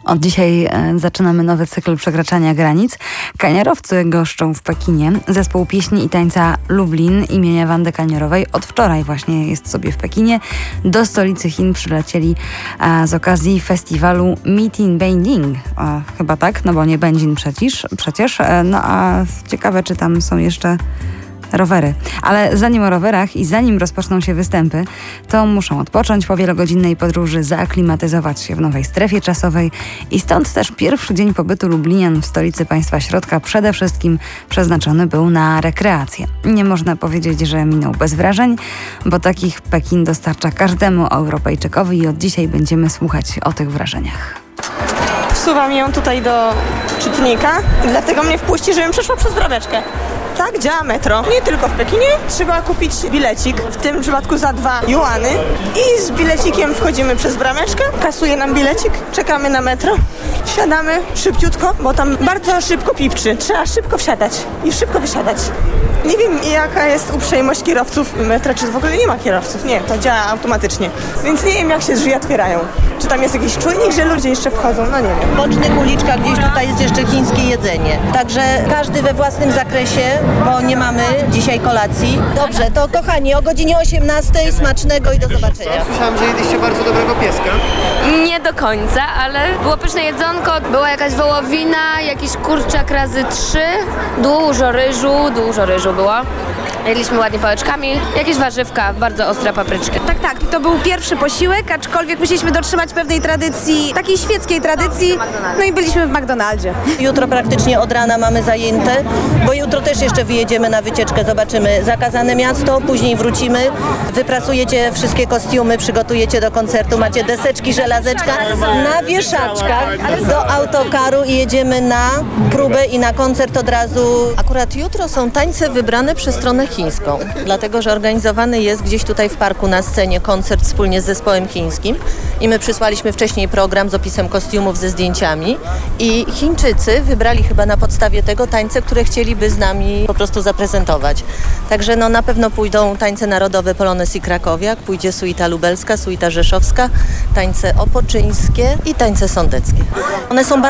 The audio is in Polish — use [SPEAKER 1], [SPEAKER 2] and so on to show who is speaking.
[SPEAKER 1] Od dzisiaj zaczynamy nowy cykl przekraczania granic. Kaniarowcy goszczą w Pekinie. Zespół pieśni i tańca Lublin imienia Wandy Kaniarowej od wczoraj właśnie jest sobie w Pekinie. Do stolicy Chin przylecieli z okazji festiwalu Meet in Beijing. Chyba tak, no bo nie Będzin przecież. No a ciekawe, czy tam są jeszcze rowery. Ale zanim o rowerach i zanim rozpoczną się występy, to muszą odpocząć po wielogodzinnej podróży, zaaklimatyzować się w nowej strefie czasowej i stąd też pierwszy dzień pobytu Lublinian w stolicy państwa środka przede wszystkim przeznaczony był na rekreację. Nie można powiedzieć, że minął bez wrażeń, bo takich Pekin dostarcza każdemu Europejczykowi i od dzisiaj będziemy słuchać o tych wrażeniach.
[SPEAKER 2] Wsuwam ją tutaj do czytnika i dlatego mnie wpuści, żebym przeszła przez brameczkę. Tak działa metro. Nie tylko w Pekinie. Trzeba kupić bilecik, w tym przypadku za 2 juany. I z bilecikiem wchodzimy przez brameczkę, kasuje nam bilecik, czekamy na metro, wsiadamy szybciutko, bo tam bardzo szybko pipczy. Trzeba szybko wsiadać i szybko wysiadać. Nie wiem, jaka jest uprzejmość kierowców metra, czy w ogóle nie ma kierowców. Nie, to działa automatycznie. Więc nie wiem, jak się drzwi otwierają. Czy tam jest jakiś czujnik, że ludzie jeszcze wchodzą? No nie wiem.
[SPEAKER 3] W bocznych uliczkach gdzieś tutaj jest jeszcze chińskie jedzenie. Także każdy we własnym zakresie, bo nie mamy dzisiaj kolacji. Dobrze, to kochani, o godzinie 18 smacznego i do zobaczenia.
[SPEAKER 4] Słyszałam, że jedliście bardzo dobrego pieska.
[SPEAKER 5] Nie do końca, ale było pyszne jedzonko, była jakaś wołowina, jakiś kurczak razy 3, dużo ryżu było. Jedliśmy ładnie pałeczkami, jakieś warzywka, bardzo ostre papryczki.
[SPEAKER 6] Tak, to był pierwszy posiłek, aczkolwiek musieliśmy dotrzymać pewnej tradycji, takiej świeckiej tradycji, no i byliśmy w McDonaldzie.
[SPEAKER 3] Jutro praktycznie od rana mamy zajęte, bo jutro też jeszcze wyjedziemy na wycieczkę, zobaczymy zakazane miasto, później wrócimy, wypracujecie wszystkie kostiumy, przygotujecie do koncertu, macie deseczki, żelazeczka na wieszaczkach do autokaru i jedziemy na próbę i na koncert od razu. Akurat jutro są tańce wybrane przez stronę chińską, dlatego że organizowany jest gdzieś tutaj w parku na scenie koncert wspólnie z zespołem chińskim i my przysłaliśmy wcześniej program z opisem kostiumów ze zdjęciami i Chińczycy wybrali chyba na podstawie tego tańce, które chcieliby z nami po prostu zaprezentować. Także no na pewno pójdą tańce narodowe Polonez i Krakowiak, pójdzie suita lubelska, suita rzeszowska, tańce opoczyńskie i tańce sądeckie. One są